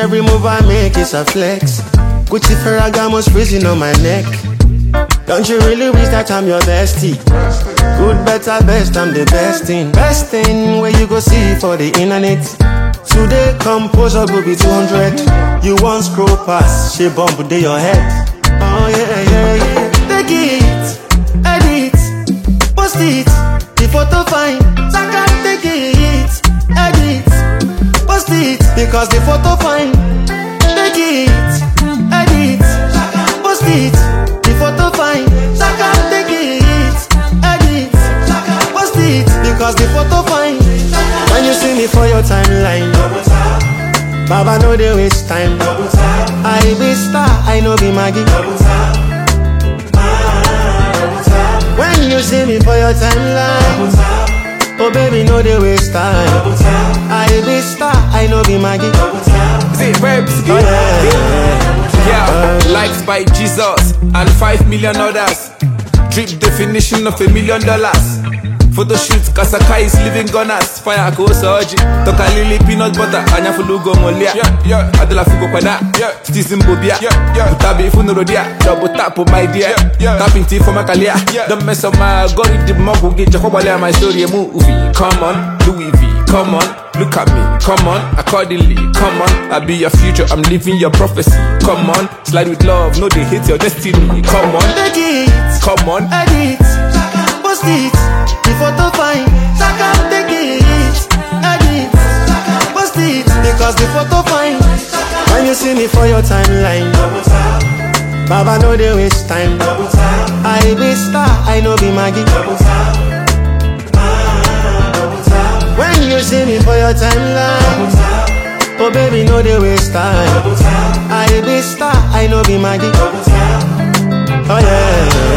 every move I make is a flex. Gucci Ferragamo's freezing on my neck. Don't you really wish that I'm your bestie? Good, better, best, I'm the best thing. Best thing where you go see for the internet. Today composure will be 200. You want scroll pass, she bump with your head. Oh yeah, yeah, yeah. Take it, edit, post it. The photo fine, so I can take it, edit, post it. Because the photo fine. Take it, edit, post it. The photo fine, so I can take it, edit, post it. Because the photo fine. When you see me for your timeline, Baba no dey waste time. I be star, I know be Maggie. When you see me for your timeline, oh baby no dey waste time. I be star, I know be Maggie. Is it verbs? Oh, yeah. Likes by Jesus and 5 million others. Drip definition of $1 million. Photo shoots, Kasaka is living gunners. Fire go soji, toka lili peanut butter. Anya fulugo molia, adela fugo pada. Stizim bobia, utabi funurodia. Double tap on my dear, tapping tea for my career. Don't mess up my algorithm, mogu get Jehobale my story a movie. Come on, Louis V, come on, look at me, come on, accordingly, come on. I be your future, I'm living your prophecy. Come on, slide with love, no they hate your destiny. Come on, take it, come on, edit, post it. The photo fine, so I can take it, edit, post it. Because the photo fine. When you see me for your timeline, Baba no dey waste time. I be star, I know be Maggie. When you see me for your timeline, oh baby no dey waste time. I be star, I know be Maggie. Oh yeah.